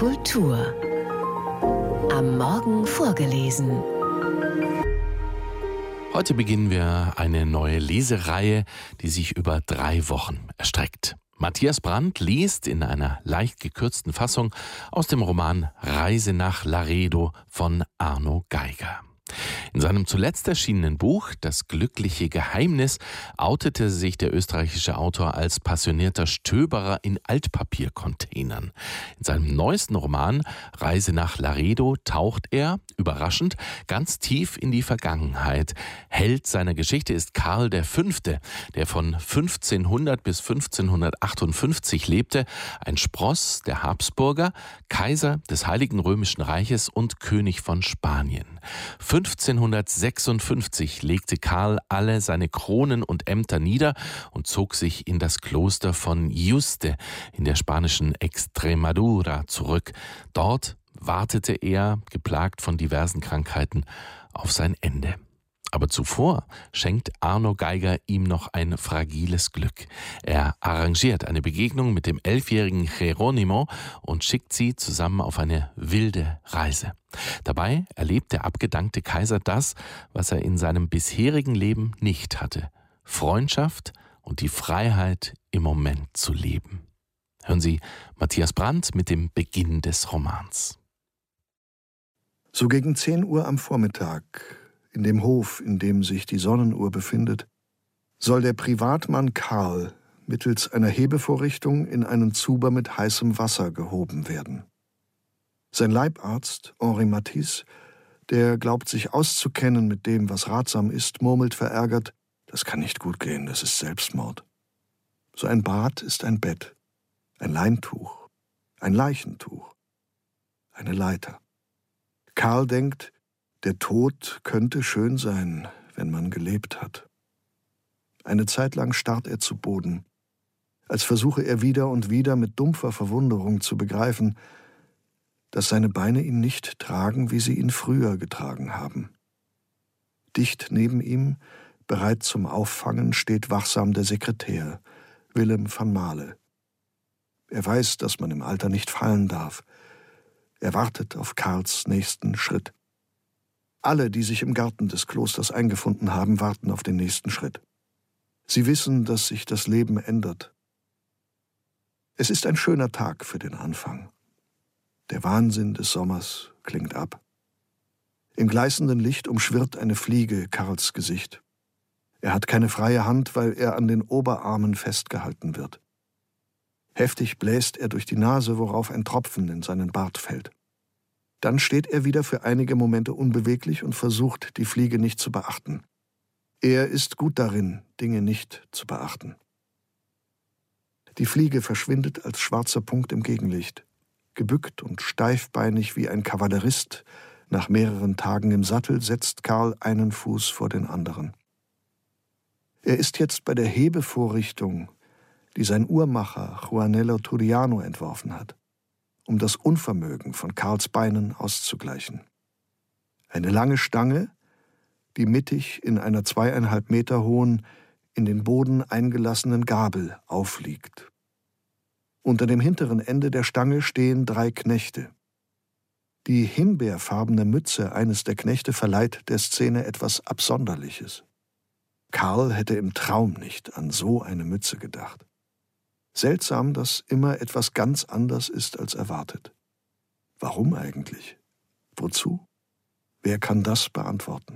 Kultur. Am Morgen vorgelesen. Heute beginnen wir eine neue Lesereihe, die sich über 3 Wochen erstreckt. Matthias Brandt liest in einer leicht gekürzten Fassung aus dem Roman Reise nach Laredo von Arno Geiger. In seinem zuletzt erschienenen Buch Das glückliche Geheimnis outete sich der österreichische Autor als passionierter Stöberer in Altpapiercontainern. In seinem neuesten Roman Reise nach Laredo taucht er, überraschend, ganz tief in die Vergangenheit. Held seiner Geschichte ist Karl V., der von 1500 bis 1558 lebte, ein Spross der Habsburger, Kaiser des Heiligen Römischen Reiches und König von Spanien. 1556 legte Karl alle seine Kronen und Ämter nieder und zog sich in das Kloster von Yuste in der spanischen Extremadura zurück. Dort wartete er, geplagt von diversen Krankheiten, auf sein Ende. Aber zuvor schenkt Arno Geiger ihm noch ein fragiles Glück. Er arrangiert eine Begegnung mit dem 11-jährigen Geronimo und schickt sie zusammen auf eine wilde Reise. Dabei erlebt der abgedankte Kaiser das, was er in seinem bisherigen Leben nicht hatte: Freundschaft und die Freiheit, im Moment zu leben. Hören Sie Matthias Brandt mit dem Beginn des Romans. So gegen 10 Uhr am Vormittag, in dem Hof, in dem sich die Sonnenuhr befindet, soll der Privatmann Karl mittels einer Hebevorrichtung in einen Zuber mit heißem Wasser gehoben werden. Sein Leibarzt, Henri Matisse, der glaubt, sich auszukennen mit dem, was ratsam ist, murmelt verärgert: Das kann nicht gut gehen, das ist Selbstmord. So ein Bad ist ein Bett, ein Leintuch, ein Leichentuch, eine Leiter. Karl denkt, der Tod könnte schön sein, wenn man gelebt hat. Eine Zeit lang starrt er zu Boden, als versuche er wieder und wieder mit dumpfer Verwunderung zu begreifen, dass seine Beine ihn nicht tragen, wie sie ihn früher getragen haben. Dicht neben ihm, bereit zum Auffangen, steht wachsam der Sekretär, Willem van Male. Er weiß, dass man im Alter nicht fallen darf. Er wartet auf Karls nächsten Schritt. Alle, die sich im Garten des Klosters eingefunden haben, warten auf den nächsten Schritt. Sie wissen, dass sich das Leben ändert. Es ist ein schöner Tag für den Anfang. Der Wahnsinn des Sommers klingt ab. Im gleißenden Licht umschwirrt eine Fliege Karls Gesicht. Er hat keine freie Hand, weil er an den Oberarmen festgehalten wird. Heftig bläst er durch die Nase, worauf ein Tropfen in seinen Bart fällt. Dann steht er wieder für einige Momente unbeweglich und versucht, die Fliege nicht zu beachten. Er ist gut darin, Dinge nicht zu beachten. Die Fliege verschwindet als schwarzer Punkt im Gegenlicht. Gebückt und steifbeinig wie ein Kavallerist, nach mehreren Tagen im Sattel, setzt Karl einen Fuß vor den anderen. Er ist jetzt bei der Hebevorrichtung, die sein Uhrmacher Juanello Turiano entworfen hat, um das Unvermögen von Karls Beinen auszugleichen. Eine lange Stange, die mittig in einer 2,5 Meter hohen, in den Boden eingelassenen Gabel aufliegt. Unter dem hinteren Ende der Stange stehen 3 Knechte. Die himbeerfarbene Mütze eines der Knechte verleiht der Szene etwas Absonderliches. Karl hätte im Traum nicht an so eine Mütze gedacht. Seltsam, dass immer etwas ganz anders ist als erwartet. Warum eigentlich? Wozu? Wer kann das beantworten?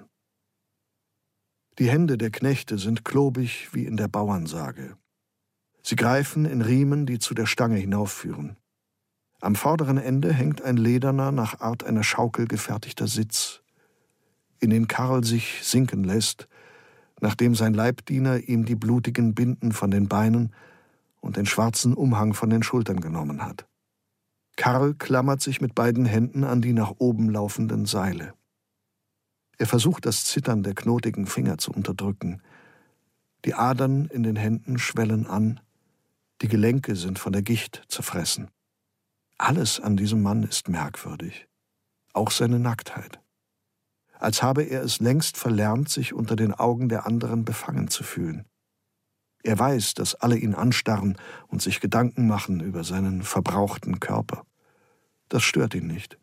Die Hände der Knechte sind klobig wie in der Bauernsage. Sie greifen in Riemen, die zu der Stange hinaufführen. Am vorderen Ende hängt ein lederner, nach Art einer Schaukel gefertigter Sitz, in den Karl sich sinken lässt, nachdem sein Leibdiener ihm die blutigen Binden von den Beinen und den schwarzen Umhang von den Schultern genommen hat. Karl klammert sich mit beiden Händen an die nach oben laufenden Seile. Er versucht, das Zittern der knotigen Finger zu unterdrücken. Die Adern in den Händen schwellen an, die Gelenke sind von der Gicht zerfressen. Alles an diesem Mann ist merkwürdig, auch seine Nacktheit. Als habe er es längst verlernt, sich unter den Augen der anderen befangen zu fühlen. Er weiß, dass alle ihn anstarren und sich Gedanken machen über seinen verbrauchten Körper. Das stört ihn nicht.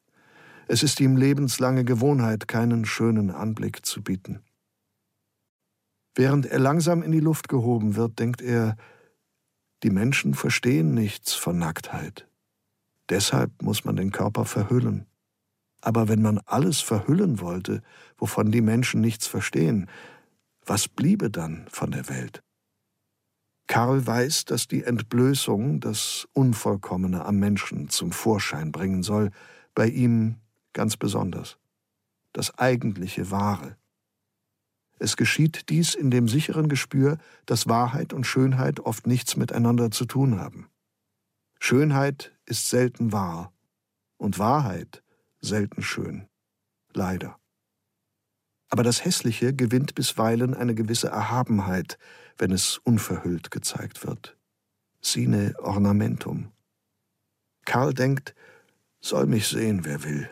Es ist ihm lebenslange Gewohnheit, keinen schönen Anblick zu bieten. Während er langsam in die Luft gehoben wird, denkt er, die Menschen verstehen nichts von Nacktheit. Deshalb muss man den Körper verhüllen. Aber wenn man alles verhüllen wollte, wovon die Menschen nichts verstehen, was bliebe dann von der Welt? Karl weiß, dass die Entblößung das Unvollkommene am Menschen zum Vorschein bringen soll, bei ihm ganz besonders. Das eigentliche Wahre. Es geschieht dies in dem sicheren Gespür, dass Wahrheit und Schönheit oft nichts miteinander zu tun haben. Schönheit ist selten wahr und Wahrheit selten schön. Leider. Aber das Hässliche gewinnt bisweilen eine gewisse Erhabenheit, wenn es unverhüllt gezeigt wird. Sine ornamentum. Karl denkt, soll mich sehen, wer will.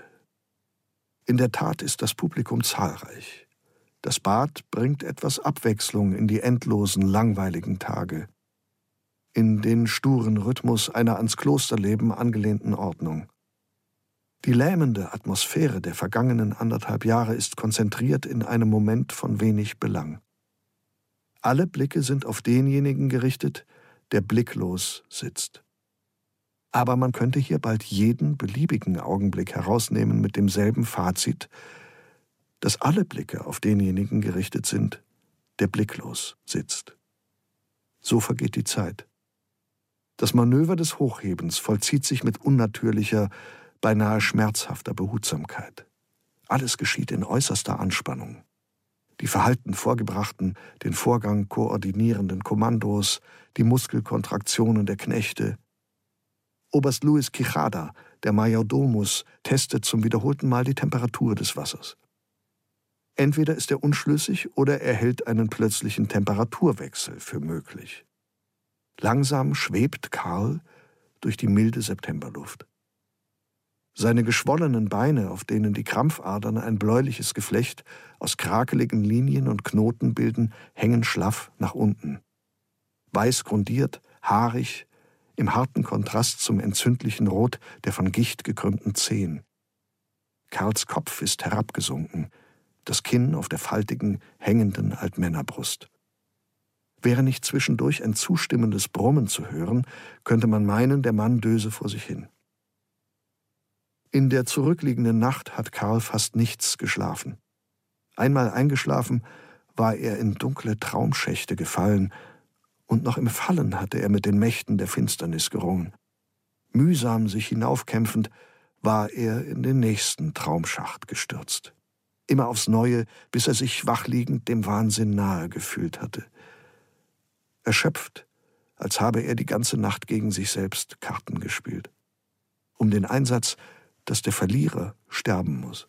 In der Tat ist das Publikum zahlreich. Das Bad bringt etwas Abwechslung in die endlosen, langweiligen Tage, in den sturen Rhythmus einer ans Klosterleben angelehnten Ordnung. Die lähmende Atmosphäre der vergangenen 1,5 Jahre ist konzentriert in einem Moment von wenig Belang. Alle Blicke sind auf denjenigen gerichtet, der blicklos sitzt. Aber man könnte hier bald jeden beliebigen Augenblick herausnehmen mit demselben Fazit, dass alle Blicke auf denjenigen gerichtet sind, der blicklos sitzt. So vergeht die Zeit. Das Manöver des Hochhebens vollzieht sich mit unnatürlicher, beinahe schmerzhafter Behutsamkeit. Alles geschieht in äußerster Anspannung. Die verhalten vorgebrachten, den Vorgang koordinierenden Kommandos, die Muskelkontraktionen der Knechte. Oberst Luis Quijada, der Majordomus, testet zum wiederholten Mal die Temperatur des Wassers. Entweder ist er unschlüssig oder er hält einen plötzlichen Temperaturwechsel für möglich. Langsam schwebt Karl durch die milde Septemberluft. Seine geschwollenen Beine, auf denen die Krampfadern ein bläuliches Geflecht aus krakeligen Linien und Knoten bilden, hängen schlaff nach unten. Weiß grundiert, haarig, im harten Kontrast zum entzündlichen Rot der von Gicht gekrümmten Zehen. Karls Kopf ist herabgesunken, das Kinn auf der faltigen, hängenden Altmännerbrust. Wäre nicht zwischendurch ein zustimmendes Brummen zu hören, könnte man meinen, der Mann döse vor sich hin. In der zurückliegenden Nacht hat Karl fast nichts geschlafen. Einmal eingeschlafen, war er in dunkle Traumschächte gefallen, und noch im Fallen hatte er mit den Mächten der Finsternis gerungen. Mühsam sich hinaufkämpfend, war er in den nächsten Traumschacht gestürzt. Immer aufs Neue, bis er sich wachliegend dem Wahnsinn nahe gefühlt hatte. Erschöpft, als habe er die ganze Nacht gegen sich selbst Karten gespielt. Um den Einsatz, dass der Verlierer sterben muss.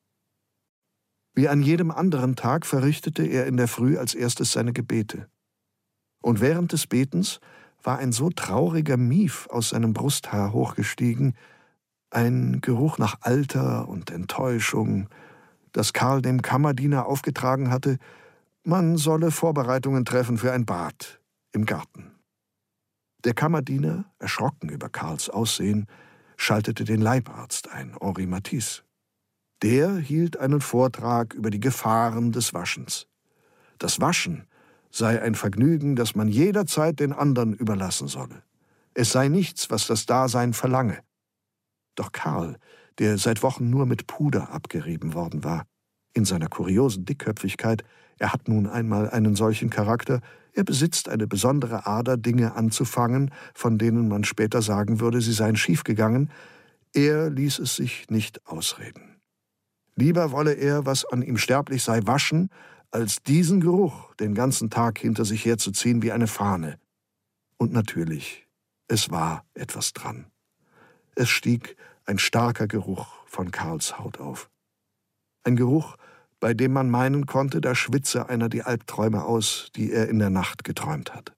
Wie an jedem anderen Tag verrichtete er in der Früh als erstes seine Gebete. Und während des Betens war ein so trauriger Mief aus seinem Brusthaar hochgestiegen, ein Geruch nach Alter und Enttäuschung, dass Karl dem Kammerdiener aufgetragen hatte, man solle Vorbereitungen treffen für ein Bad im Garten. Der Kammerdiener, erschrocken über Karls Aussehen, schaltete den Leibarzt ein, Henri Matisse. Der hielt einen Vortrag über die Gefahren des Waschens. Das Waschen sei ein Vergnügen, das man jederzeit den anderen überlassen solle. Es sei nichts, was das Dasein verlange. Doch Karl, der seit Wochen nur mit Puder abgerieben worden war, in seiner kuriosen Dickköpfigkeit, er hat nun einmal einen solchen Charakter, er besitzt eine besondere Ader, Dinge anzufangen, von denen man später sagen würde, sie seien schiefgegangen, er ließ es sich nicht ausreden. Lieber wolle er, was an ihm sterblich sei, waschen, als diesen Geruch den ganzen Tag hinter sich herzuziehen wie eine Fahne. Und natürlich, es war etwas dran. Es stieg ein starker Geruch von Karls Haut auf. Ein Geruch, bei dem man meinen konnte, da schwitze einer die Albträume aus, die er in der Nacht geträumt hat.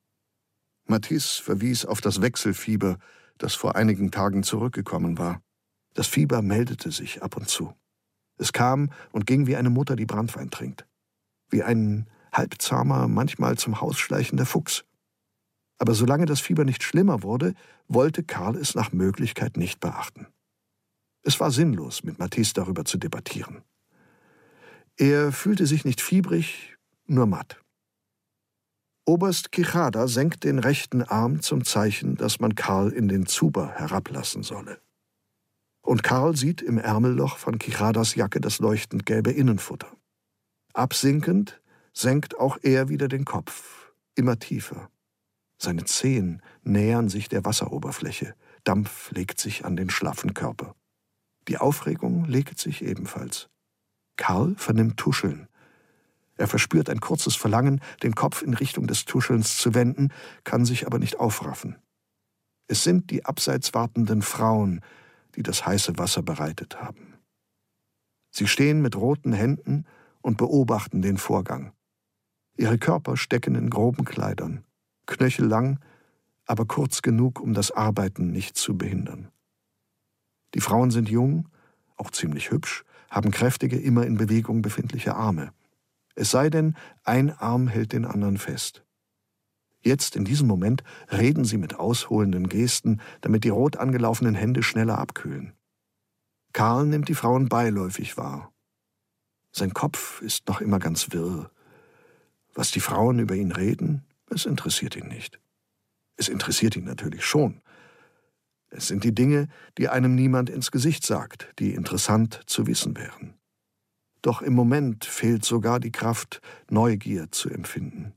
Matisse verwies auf das Wechselfieber, das vor einigen Tagen zurückgekommen war. Das Fieber meldete sich ab und zu. Es kam und ging wie eine Mutter, die Branntwein trinkt. Wie ein halbzahmer, manchmal zum Haus schleichender Fuchs. Aber solange das Fieber nicht schlimmer wurde, wollte Karl es nach Möglichkeit nicht beachten. Es war sinnlos, mit Matisse darüber zu debattieren. Er fühlte sich nicht fiebrig, nur matt. Oberst Quijada senkt den rechten Arm zum Zeichen, dass man Karl in den Zuber herablassen solle. Und Karl sieht im Ärmelloch von Quijadas Jacke das leuchtend gelbe Innenfutter. Absinkend senkt auch er wieder den Kopf, immer tiefer. Seine Zehen nähern sich der Wasseroberfläche, Dampf legt sich an den schlaffen Körper. Die Aufregung legt sich ebenfalls. Karl vernimmt Tuscheln. Er verspürt ein kurzes Verlangen, den Kopf in Richtung des Tuschelns zu wenden, kann sich aber nicht aufraffen. Es sind die abseits wartenden Frauen, die das heiße Wasser bereitet haben. Sie stehen mit roten Händen und beobachten den Vorgang. Ihre Körper stecken in groben Kleidern, knöchellang, aber kurz genug, um das Arbeiten nicht zu behindern. Die Frauen sind jung, auch ziemlich hübsch, haben kräftige, immer in Bewegung befindliche Arme. Es sei denn, ein Arm hält den anderen fest. Jetzt, in diesem Moment, reden sie mit ausholenden Gesten, damit die rot angelaufenen Hände schneller abkühlen. Karl nimmt die Frauen beiläufig wahr. Sein Kopf ist noch immer ganz wirr. Was die Frauen über ihn reden, es interessiert ihn nicht. Es interessiert ihn natürlich schon. Es sind die Dinge, die einem niemand ins Gesicht sagt, die interessant zu wissen wären. Doch im Moment fehlt sogar die Kraft, Neugier zu empfinden.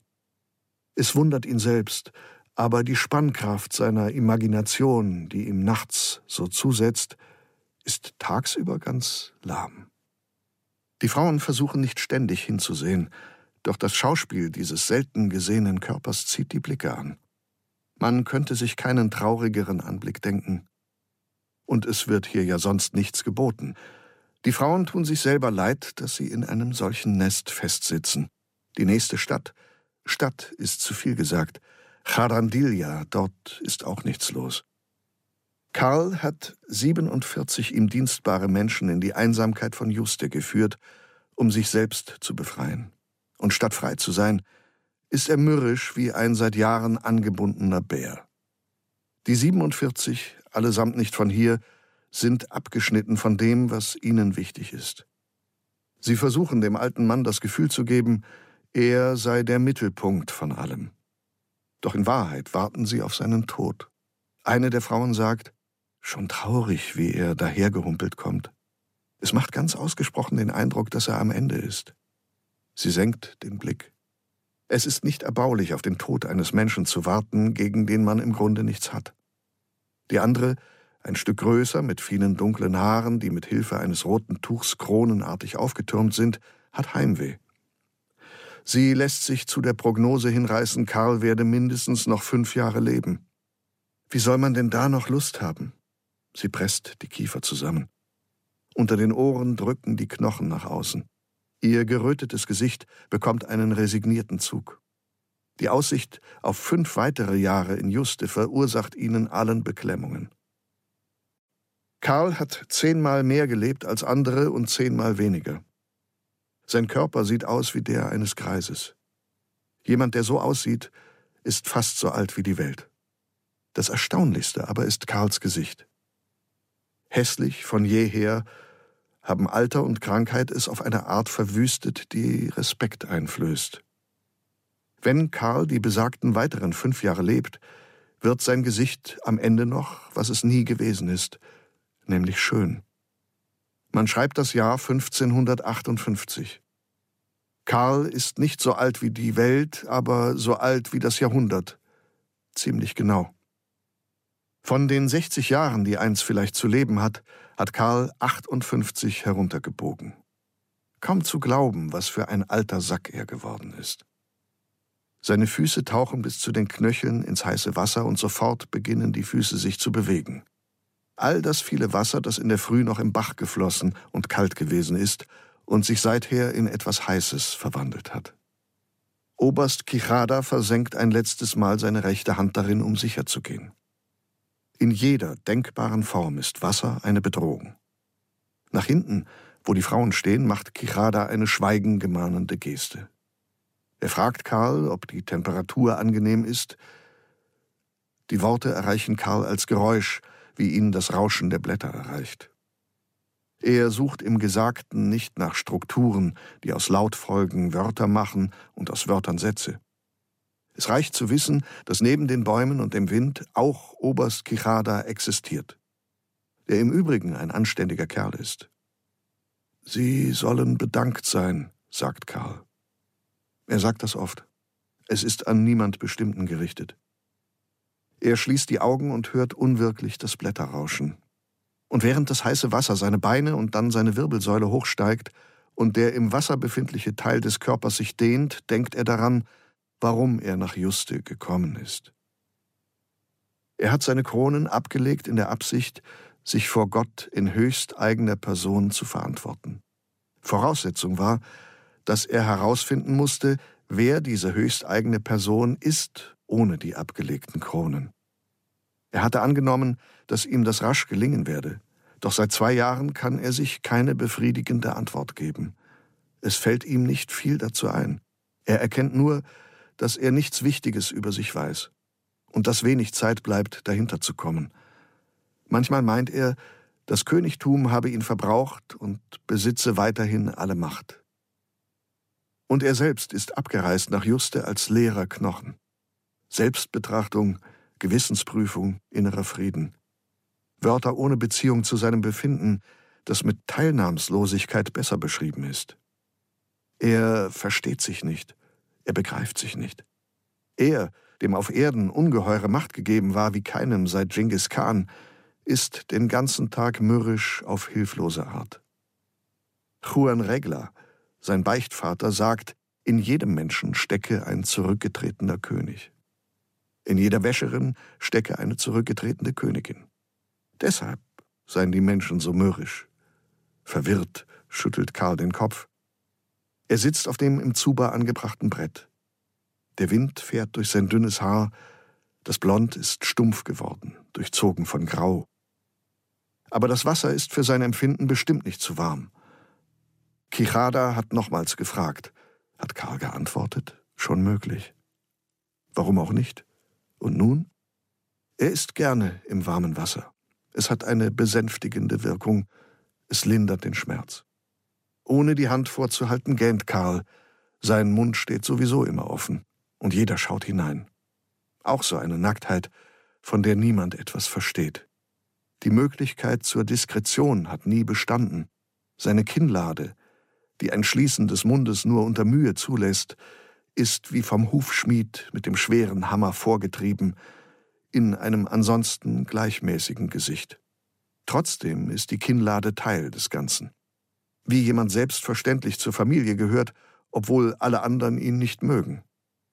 Es wundert ihn selbst, aber die Spannkraft seiner Imagination, die ihm nachts so zusetzt, ist tagsüber ganz lahm. Die Frauen versuchen nicht ständig hinzusehen, doch das Schauspiel dieses selten gesehenen Körpers zieht die Blicke an. Man könnte sich keinen traurigeren Anblick denken. Und es wird hier ja sonst nichts geboten. Die Frauen tun sich selber leid, dass sie in einem solchen Nest festsitzen. Die nächste Stadt ist zu viel gesagt. Jarandilla, dort ist auch nichts los. Karl hat 47 ihm dienstbare Menschen in die Einsamkeit von Yuste geführt, um sich selbst zu befreien. Und statt frei zu sein, ist er mürrisch wie ein seit Jahren angebundener Bär. Die 47, allesamt nicht von hier, sind abgeschnitten von dem, was ihnen wichtig ist. Sie versuchen dem alten Mann das Gefühl zu geben, er sei der Mittelpunkt von allem. Doch in Wahrheit warten sie auf seinen Tod. Eine der Frauen sagt, schon traurig, wie er dahergehumpelt kommt. Es macht ganz ausgesprochen den Eindruck, dass er am Ende ist. Sie senkt den Blick. Es ist nicht erbaulich, auf den Tod eines Menschen zu warten, gegen den man im Grunde nichts hat. Die andere, ein Stück größer, mit vielen dunklen Haaren, die mit Hilfe eines roten Tuchs kronenartig aufgetürmt sind, hat Heimweh. Sie lässt sich zu der Prognose hinreißen, Karl werde mindestens noch 5 Jahre leben. Wie soll man denn da noch Lust haben? Sie presst die Kiefer zusammen. Unter den Ohren drücken die Knochen nach außen. Ihr gerötetes Gesicht bekommt einen resignierten Zug. Die Aussicht auf 5 weitere Jahre in Yuste verursacht ihnen allen Beklemmungen. Karl hat 10-mal mehr gelebt als andere und 10-mal weniger. Sein Körper sieht aus wie der eines Greises. Jemand, der so aussieht, ist fast so alt wie die Welt. Das Erstaunlichste aber ist Karls Gesicht. Hässlich von jeher, haben Alter und Krankheit es auf eine Art verwüstet, die Respekt einflößt. Wenn Karl die besagten weiteren 5 Jahre lebt, wird sein Gesicht am Ende noch, was es nie gewesen ist, nämlich schön. Man schreibt das Jahr 1558. Karl ist nicht so alt wie die Welt, aber so alt wie das Jahrhundert. Ziemlich genau. Von den 60 Jahren, die eins vielleicht zu leben hat, hat Karl 58 heruntergebogen. Kaum zu glauben, was für ein alter Sack er geworden ist. Seine Füße tauchen bis zu den Knöcheln ins heiße Wasser und sofort beginnen die Füße sich zu bewegen. All das viele Wasser, das in der Früh noch im Bach geflossen und kalt gewesen ist und sich seither in etwas Heißes verwandelt hat. Oberst Quijada versenkt ein letztes Mal seine rechte Hand darin, um sicher zu gehen. In jeder denkbaren Form ist Wasser eine Bedrohung. Nach hinten, wo die Frauen stehen, macht Quijada eine schweigenmahnende Geste. Er fragt Karl, ob die Temperatur angenehm ist, Die Worte erreichen Karl als Geräusch, wie ihn das Rauschen der Blätter erreicht. Er sucht im Gesagten nicht nach Strukturen, die aus Lautfolgen Wörter machen und aus Wörtern Sätze. Es reicht zu wissen, dass neben den Bäumen und dem Wind auch Oberst Quijada existiert, der im Übrigen ein anständiger Kerl ist. »Sie sollen bedankt sein«, sagt Karl. Er sagt das oft. Es ist an niemand Bestimmten gerichtet. Er schließt die Augen und hört unwirklich das Blätterrauschen. Und während das heiße Wasser seine Beine und dann seine Wirbelsäule hochsteigt und der im Wasser befindliche Teil des Körpers sich dehnt, denkt er daran, warum er nach Juste gekommen ist. Er hat seine Kronen abgelegt in der Absicht, sich vor Gott in höchst eigener Person zu verantworten. Voraussetzung war, dass er herausfinden musste, wer diese höchst eigene Person ist, ohne die abgelegten Kronen. Er hatte angenommen, dass ihm das rasch gelingen werde, doch seit 2 Jahren kann er sich keine befriedigende Antwort geben. Es fällt ihm nicht viel dazu ein. Er erkennt nur, dass er nichts Wichtiges über sich weiß und dass wenig Zeit bleibt, dahinter zu kommen. Manchmal meint er, das Königtum habe ihn verbraucht und besitze weiterhin alle Macht. Und er selbst ist abgereist nach Juste als leerer Knochen. Selbstbetrachtung, Gewissensprüfung, innerer Frieden. Wörter ohne Beziehung zu seinem Befinden, das mit Teilnahmslosigkeit besser beschrieben ist. Er versteht sich nicht, er begreift sich nicht. Er, dem auf Erden ungeheure Macht gegeben war wie keinem seit Dschingis Khan, ist den ganzen Tag mürrisch auf hilflose Art. Juan Regla, sein Beichtvater, sagt, in jedem Menschen stecke ein zurückgetretener König. In jeder Wäscherin stecke eine zurückgetretene Königin. Deshalb seien die Menschen so mürrisch. Verwirrt schüttelt Karl den Kopf. Er sitzt auf dem im Zuba angebrachten Brett. Der Wind fährt durch sein dünnes Haar, das Blond ist stumpf geworden, durchzogen von Grau. Aber das Wasser ist für sein Empfinden bestimmt nicht zu warm. Quijada hat nochmals gefragt. Hat Karl geantwortet? Schon möglich. Warum auch nicht? Und nun? Er ist gerne im warmen Wasser. Es hat eine besänftigende Wirkung. Es lindert den Schmerz. Ohne die Hand vorzuhalten, gähnt Karl. Sein Mund steht sowieso immer offen. Und jeder schaut hinein. Auch so eine Nacktheit, von der niemand etwas versteht. Die Möglichkeit zur Diskretion hat nie bestanden. Seine Kinnlade, die ein Schließen des Mundes nur unter Mühe zulässt, ist wie vom Hufschmied mit dem schweren Hammer vorgetrieben, in einem ansonsten gleichmäßigen Gesicht. Trotzdem ist die Kinnlade Teil des Ganzen. Wie jemand selbstverständlich zur Familie gehört, obwohl alle anderen ihn nicht mögen.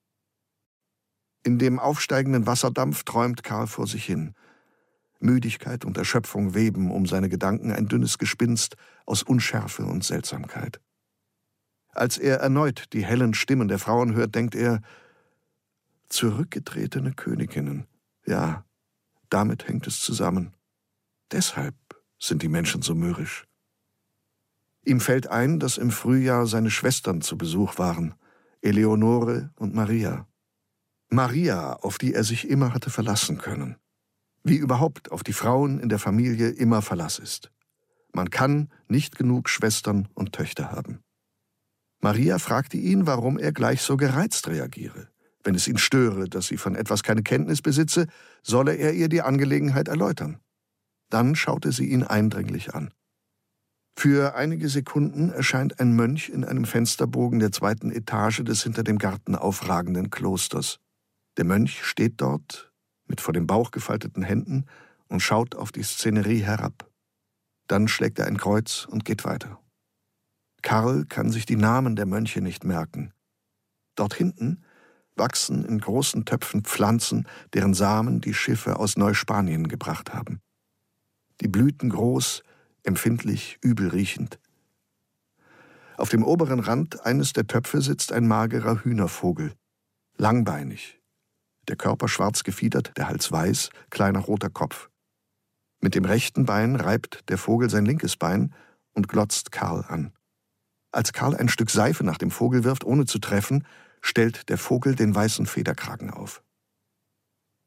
In dem aufsteigenden Wasserdampf träumt Karl vor sich hin. Müdigkeit und Erschöpfung weben um seine Gedanken ein dünnes Gespinst aus Unschärfe und Seltsamkeit. Als er erneut die hellen Stimmen der Frauen hört, denkt er, zurückgetretene Königinnen, ja, damit hängt es zusammen. Deshalb sind die Menschen so mürrisch. Ihm fällt ein, dass im Frühjahr seine Schwestern zu Besuch waren, Eleonore und Maria. Maria, auf die er sich immer hatte verlassen können. Wie überhaupt auf die Frauen in der Familie immer Verlass ist. Man kann nicht genug Schwestern und Töchter haben. Maria fragte ihn, warum er gleich so gereizt reagiere. Wenn es ihn störe, dass sie von etwas keine Kenntnis besitze, solle er ihr die Angelegenheit erläutern. Dann schaute sie ihn eindringlich an. Für einige Sekunden erscheint ein Mönch in einem Fensterbogen der 2. Etage des hinter dem Garten aufragenden Klosters. Der Mönch steht dort, mit vor dem Bauch gefalteten Händen und schaut auf die Szenerie herab. Dann schlägt er ein Kreuz und geht weiter. Karl kann sich die Namen der Mönche nicht merken. Dort hinten wachsen in großen Töpfen Pflanzen, deren Samen die Schiffe aus Neuspanien gebracht haben. Die Blüten groß, empfindlich, übel riechend. Auf dem oberen Rand eines der Töpfe sitzt ein magerer Hühnervogel, langbeinig. Der Körper schwarz gefiedert, der Hals weiß, kleiner roter Kopf. Mit dem rechten Bein reibt der Vogel sein linkes Bein und glotzt Karl an. Als Karl ein Stück Seife nach dem Vogel wirft, ohne zu treffen, stellt der Vogel den weißen Federkragen auf.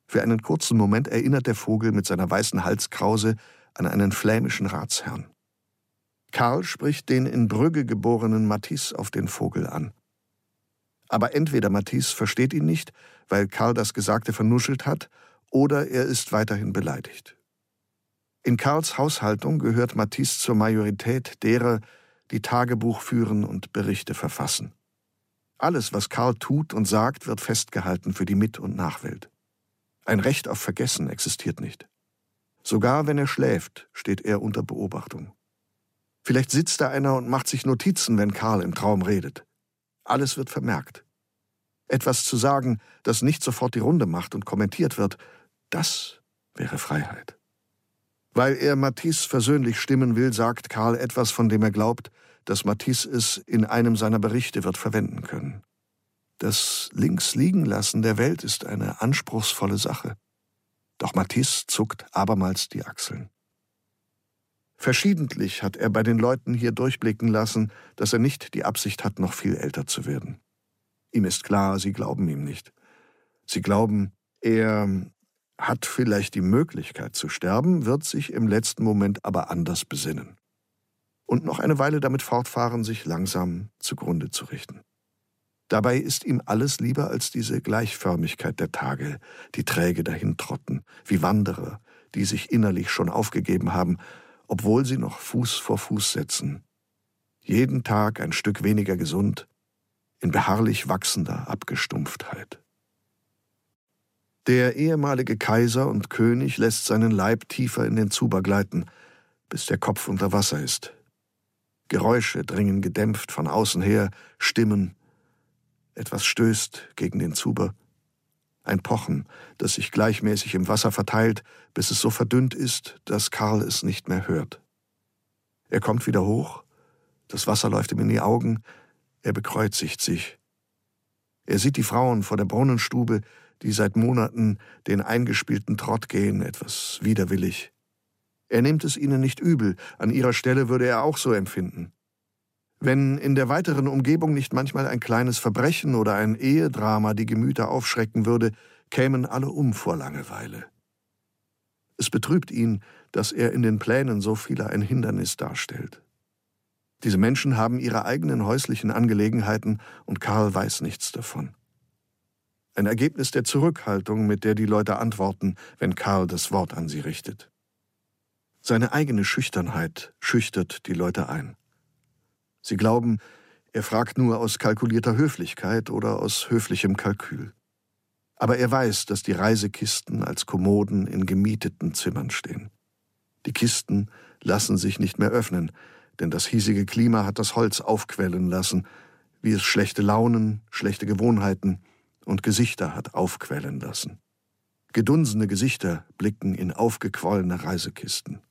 Für einen kurzen Moment erinnert der Vogel mit seiner weißen Halskrause an einen flämischen Ratsherrn. Karl spricht den in Brügge geborenen Matisse auf den Vogel an. Aber entweder Matisse versteht ihn nicht, weil Karl das Gesagte vernuschelt hat, oder er ist weiterhin beleidigt. In Karls Haushaltung gehört Matisse zur Majorität derer, die Tagebuch führen und Berichte verfassen. Alles, was Karl tut und sagt, wird festgehalten für die Mit- und Nachwelt. Ein Recht auf Vergessen existiert nicht. Sogar wenn er schläft, steht er unter Beobachtung. Vielleicht sitzt da einer und macht sich Notizen, wenn Karl im Traum redet. Alles wird vermerkt. Etwas zu sagen, das nicht sofort die Runde macht und kommentiert wird, das wäre Freiheit. Weil er Matisse versöhnlich stimmen will, sagt Karl etwas, von dem er glaubt, dass Matisse es in einem seiner Berichte wird verwenden können. Das Linksliegenlassen der Welt ist eine anspruchsvolle Sache. Doch Matisse zuckt abermals die Achseln. Verschiedentlich hat er bei den Leuten hier durchblicken lassen, dass er nicht die Absicht hat, noch viel älter zu werden. Ihm ist klar, sie glauben ihm nicht. Sie glauben, er hat vielleicht die Möglichkeit zu sterben, wird sich im letzten Moment aber anders besinnen. Und noch eine Weile damit fortfahren, sich langsam zugrunde zu richten. Dabei ist ihm alles lieber als diese Gleichförmigkeit der Tage, die träge dahintrotten, wie Wanderer, die sich innerlich schon aufgegeben haben, obwohl sie noch Fuß vor Fuß setzen. Jeden Tag ein Stück weniger gesund, in beharrlich wachsender Abgestumpftheit. Der ehemalige Kaiser und König lässt seinen Leib tiefer in den Zuber gleiten, bis der Kopf unter Wasser ist. Geräusche dringen gedämpft von außen her, Stimmen. Etwas stößt gegen den Zuber. Ein Pochen, das sich gleichmäßig im Wasser verteilt, bis es so verdünnt ist, dass Karl es nicht mehr hört. Er kommt wieder hoch, das Wasser läuft ihm in die Augen, er bekreuzigt sich. Er sieht die Frauen vor der Brunnenstube, die seit Monaten den eingespielten Trott gehen, etwas widerwillig. Er nimmt es ihnen nicht übel, an ihrer Stelle würde er auch so empfinden. Wenn in der weiteren Umgebung nicht manchmal ein kleines Verbrechen oder ein Ehedrama die Gemüter aufschrecken würde, kämen alle um vor Langeweile. Es betrübt ihn, dass er in den Plänen so vieler ein Hindernis darstellt. Diese Menschen haben ihre eigenen häuslichen Angelegenheiten und Karl weiß nichts davon. Ein Ergebnis der Zurückhaltung, mit der die Leute antworten, wenn Karl das Wort an sie richtet. Seine eigene Schüchternheit schüchtert die Leute ein. Sie glauben, er fragt nur aus kalkulierter Höflichkeit oder aus höflichem Kalkül. Aber er weiß, dass die Reisekisten als Kommoden in gemieteten Zimmern stehen. Die Kisten lassen sich nicht mehr öffnen, denn das hiesige Klima hat das Holz aufquellen lassen, wie es schlechte Launen, schlechte Gewohnheiten und Gesichter hat aufquellen lassen. Gedunsene Gesichter blicken in aufgequollene Reisekisten.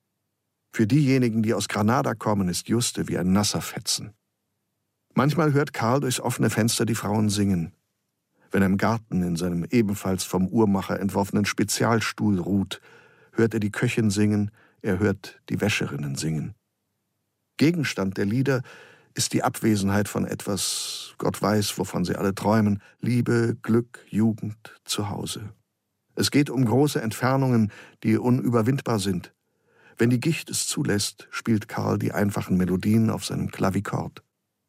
Für diejenigen, die aus Granada kommen, ist Juste wie ein nasser Fetzen. Manchmal hört Karl durchs offene Fenster die Frauen singen. Wenn er im Garten in seinem ebenfalls vom Uhrmacher entworfenen Spezialstuhl ruht, hört er die Köchin singen, er hört die Wäscherinnen singen. Gegenstand der Lieder ist die Abwesenheit von etwas, Gott weiß, wovon sie alle träumen, Liebe, Glück, Jugend, Zuhause. Es geht um große Entfernungen, die unüberwindbar sind. Wenn die Gicht es zulässt, spielt Karl die einfachen Melodien auf seinem Klavikord.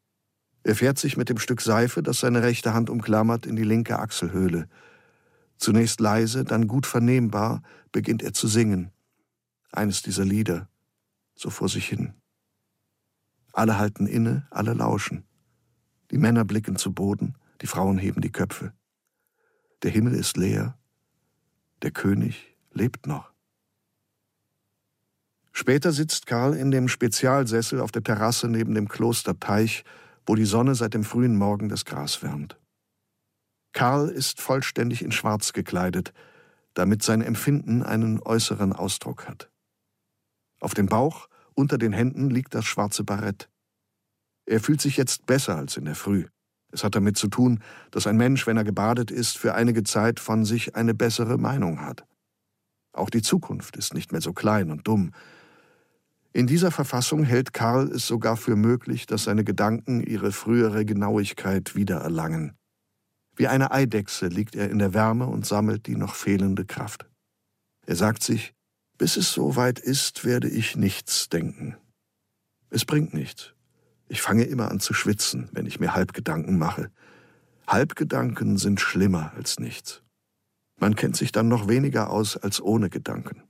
Er fährt sich mit dem Stück Seife, das seine rechte Hand umklammert, in die linke Achselhöhle. Zunächst leise, dann gut vernehmbar, beginnt er zu singen. Eines dieser Lieder, so vor sich hin. Alle halten inne, alle lauschen. Die Männer blicken zu Boden, die Frauen heben die Köpfe. Der Himmel ist leer, der König lebt noch. Später sitzt Karl in dem Spezialsessel auf der Terrasse neben dem Klosterteich, wo die Sonne seit dem frühen Morgen das Gras wärmt. Karl ist vollständig in Schwarz gekleidet, damit sein Empfinden einen äußeren Ausdruck hat. Auf dem Bauch, unter den Händen liegt das schwarze Barett. Er fühlt sich jetzt besser als in der Früh. Es hat damit zu tun, dass ein Mensch, wenn er gebadet ist, für einige Zeit von sich eine bessere Meinung hat. Auch die Zukunft ist nicht mehr so klein und dumm. In dieser Verfassung hält Karl es sogar für möglich, dass seine Gedanken ihre frühere Genauigkeit wiedererlangen. Wie eine Eidechse liegt er in der Wärme und sammelt die noch fehlende Kraft. Er sagt sich, bis es so weit ist, werde ich nichts denken. Es bringt nichts. Ich fange immer an zu schwitzen, wenn ich mir Halbgedanken mache. Halbgedanken sind schlimmer als nichts. Man kennt sich dann noch weniger aus als ohne Gedanken.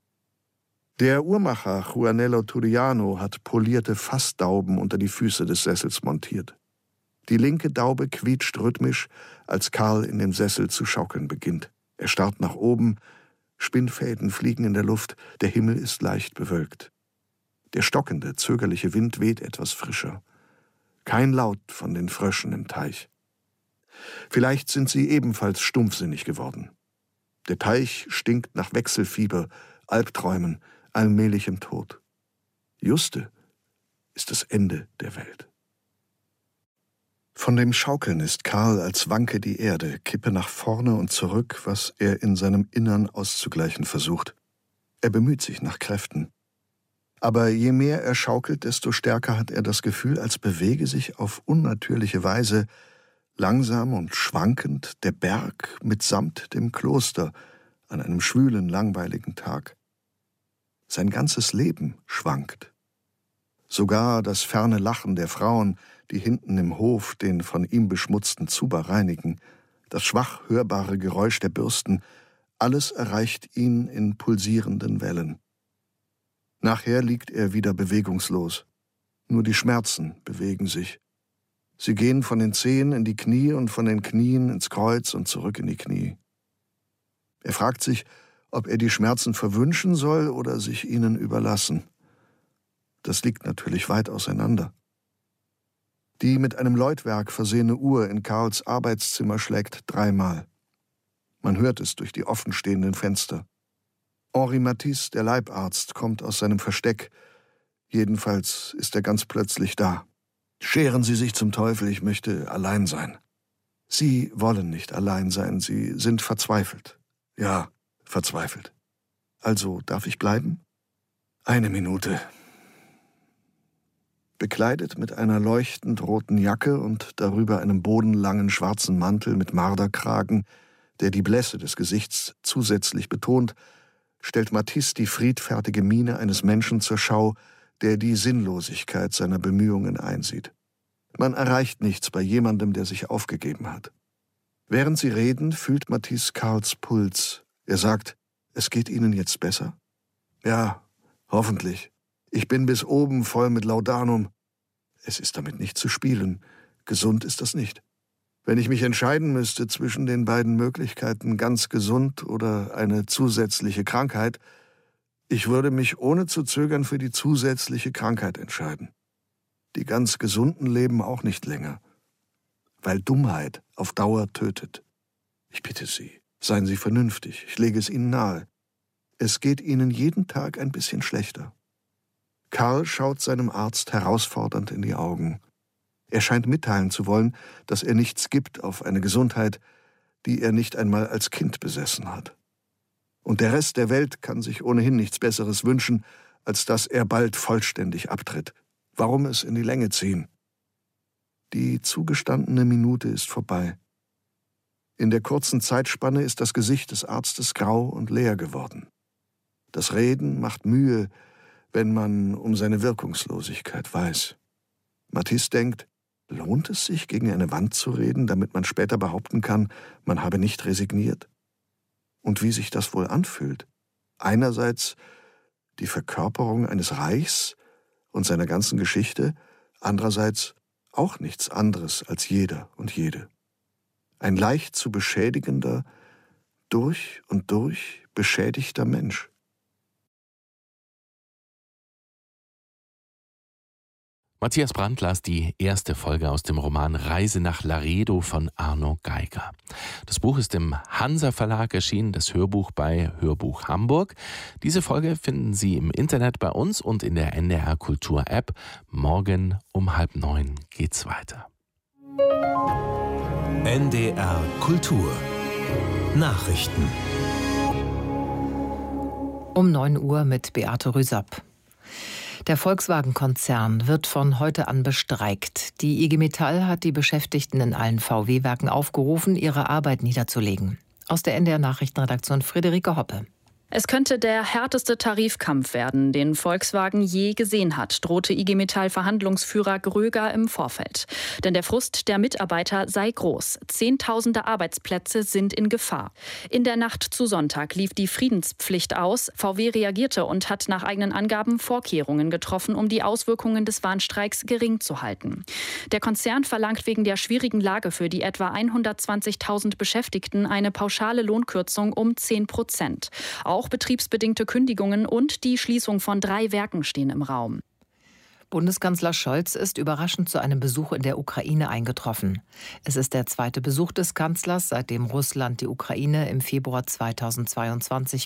Der Uhrmacher Juanello Turiano hat polierte Fassdauben unter die Füße des Sessels montiert. Die linke Daube quietscht rhythmisch, als Karl in dem Sessel zu schaukeln beginnt. Er starrt nach oben, Spinnfäden fliegen in der Luft, der Himmel ist leicht bewölkt. Der stockende, zögerliche Wind weht etwas frischer. Kein Laut von den Fröschen im Teich. Vielleicht sind sie ebenfalls stumpfsinnig geworden. Der Teich stinkt nach Wechselfieber, Albträumen, allmählichem Tod. Juste ist das Ende der Welt. Von dem Schaukeln ist Karl, als wanke die Erde, kippe nach vorne und zurück, was er in seinem Innern auszugleichen versucht. Er bemüht sich nach Kräften. Aber je mehr er schaukelt, desto stärker hat er das Gefühl, als bewege sich auf unnatürliche Weise, langsam und schwankend, der Berg mitsamt dem Kloster an einem schwülen, langweiligen Tag. Sein ganzes Leben schwankt. Sogar das ferne Lachen der Frauen, die hinten im Hof den von ihm beschmutzten Zuber reinigen, das schwach hörbare Geräusch der Bürsten, alles erreicht ihn in pulsierenden Wellen. Nachher liegt er wieder bewegungslos. Nur die Schmerzen bewegen sich. Sie gehen von den Zehen in die Knie und von den Knien ins Kreuz und zurück in die Knie. Er fragt sich, ob er die Schmerzen verwünschen soll oder sich ihnen überlassen. Das liegt natürlich weit auseinander. Die mit einem Läutwerk versehene Uhr in Karls Arbeitszimmer schlägt 3-mal. Man hört es durch die offenstehenden Fenster. Henri Matisse, der Leibarzt, kommt aus seinem Versteck. Jedenfalls ist er ganz plötzlich da. »Scheren Sie sich zum Teufel, ich möchte allein sein.« Sie wollen nicht allein sein, sie sind verzweifelt. Ja, verzweifelt. »Also, darf ich bleiben?« »1 Minute.« Bekleidet mit einer leuchtend roten Jacke und darüber einem bodenlangen schwarzen Mantel mit Marderkragen, der die Blässe des Gesichts zusätzlich betont, stellt Matisse die friedfertige Miene eines Menschen zur Schau, der die Sinnlosigkeit seiner Bemühungen einsieht. Man erreicht nichts bei jemandem, der sich aufgegeben hat. Während sie reden, fühlt Matisse Karls Puls. Er sagt, »Es geht Ihnen jetzt besser?« »Ja, hoffentlich. Ich bin bis oben voll mit Laudanum.« Es ist damit nicht zu spielen. Gesund ist das nicht. Wenn ich mich entscheiden müsste zwischen den beiden Möglichkeiten, ganz gesund oder eine zusätzliche Krankheit, ich würde mich ohne zu zögern für die zusätzliche Krankheit entscheiden. Die ganz Gesunden leben auch nicht länger, weil Dummheit auf Dauer tötet. Ich bitte Sie, seien Sie vernünftig, ich lege es Ihnen nahe. Es geht Ihnen jeden Tag ein bisschen schlechter. Karl schaut seinem Arzt herausfordernd in die Augen. Er scheint mitteilen zu wollen, dass er nichts gibt auf eine Gesundheit, die er nicht einmal als Kind besessen hat. Und der Rest der Welt kann sich ohnehin nichts Besseres wünschen, als dass er bald vollständig abtritt. Warum es in die Länge ziehen? Die zugestandene Minute ist vorbei. In der kurzen Zeitspanne ist das Gesicht des Arztes grau und leer geworden. Das Reden macht Mühe, wenn man um seine Wirkungslosigkeit weiß. Matisse denkt, lohnt es sich, gegen eine Wand zu reden, damit man später behaupten kann, man habe nicht resigniert? Und wie sich das wohl anfühlt? Einerseits die Verkörperung eines Reichs und seiner ganzen Geschichte, andererseits auch nichts anderes als jeder und jede. Ein leicht zu beschädigender, durch und durch beschädigter Mensch. Matthias Brandt las die erste Folge aus dem Roman Reise nach Laredo von Arno Geiger. Das Buch ist im Hansa Verlag erschienen, das Hörbuch bei Hörbuch Hamburg. Diese Folge finden Sie im Internet bei uns und in der NDR Kultur App. Morgen um 8:30 geht's weiter. NDR Kultur Nachrichten Um 9 Uhr mit Beate Rüsapp. Der Volkswagen-Konzern wird von heute an bestreikt. Die IG Metall hat die Beschäftigten in allen VW-Werken aufgerufen, ihre Arbeit niederzulegen. Aus der NDR-Nachrichtenredaktion Friederike Hoppe. Es könnte der härteste Tarifkampf werden, den Volkswagen je gesehen hat, drohte IG Metall-Verhandlungsführer Gröger im Vorfeld. Denn der Frust der Mitarbeiter sei groß. Zehntausende Arbeitsplätze sind in Gefahr. In der Nacht zu Sonntag lief die Friedenspflicht aus. VW reagierte und hat nach eigenen Angaben Vorkehrungen getroffen, um die Auswirkungen des Warnstreiks gering zu halten. Der Konzern verlangt wegen der schwierigen Lage für die etwa 120.000 Beschäftigten eine pauschale Lohnkürzung um 10%. Auch betriebsbedingte Kündigungen und die Schließung von 3 Werken stehen im Raum. Bundeskanzler Scholz ist überraschend zu einem Besuch in der Ukraine eingetroffen. Es ist der zweite Besuch des Kanzlers, seitdem Russland die Ukraine im Februar 2022